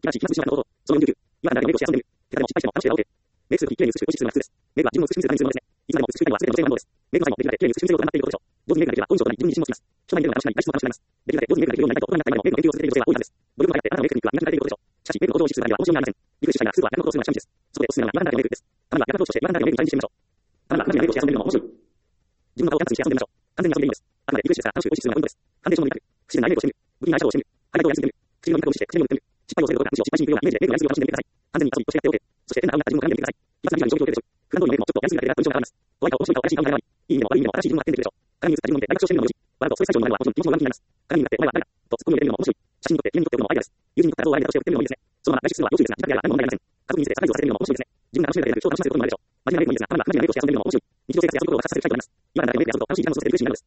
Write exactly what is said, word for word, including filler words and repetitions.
らしい気まずしの方法、そのよんじゅうきゅう、今からメイクをして遊んでみる。手数でも失敗しても反応して OK。メイク数とき、綺麗に写す表示数が普通です。メイクは自分を美しく見せるために必要なものです。いつまでも美しくしたいのは全ての女性の反応です。メイクの際もできるだけ綺麗に写す瞬間を行っていることでしょう。上手にメイクができれば、好印象となり自分に自信もつきます。初代にメイクが楽しくなり、外出も楽しくなります。できるだけ上手にメイクができるようになりたいと大人になった今でもメイクの勉強を続けている女性は多いはずです。努力がやってあなたのメイクテクニックは磨きされていることでしょう。しかし、メイクの向上を意識するだけでは面白みはありません。リフレッシュしたいな、スーパーやることをするのは近道です。そこでおすすめなのは、岩田のメイクです。たまには役立として岩田のメイクにチャレンジしてみましょう。たまには岩田のメイクをして遊んでみるのも面白い。自分の顔をキャンパスにして遊んでみましょう。完全に遊んでいいのです。あくまでリフレッシュですから楽しく美味しくするのがポイントです。ファンデーションも磨く。不自然なアイメイクをしてみる。不気味なアイシャドウをしてみる。ハイライトをやりすぎてみる。唇の見た目を意識して唇を塗ってみる。失敗をすることがむしろ失敗しにくいようなイメージでメイクのやりすぎを楽しんでみてください。完全に遊びとしてやって OK。そして変な顔になった自分を鏡で見てください。今さらに以上に状況でしょう。普段通りのメイクもちょっとやりすぎだけで印象が変わります。怖い顔、面白い顔、怪しい顔が変わり、いい意味でも悪い意味でも新しい自分が出てくるでしょう。鏡に映った自分を見て大爆笑してみるのもよし。笑うとストレス解消になるのはもちろん気持ちも上向きになります。鏡に向かってお前は誰だとツッコミを入れてみるのも面白い。写真に撮って家に撮っておくのもアイデアです。友人に撮った画像をアイデアとして送ってみるのもいいですね。そのまま外出するのは要注意ですが、自宅であれば何も問題ありません。家族に見せて作業させてみるのも面白いですね。自分が楽しめるだけで超楽しませることもあるでしょう。真面目なメイクもいいですが、たまには不真面目なメイクをして遊んでみるのも面白い。日常生活で遊ぶことを発散する機会となります。今からだけメイクで遊ぶと楽しい時間を過ごせている嬉しいになるのです。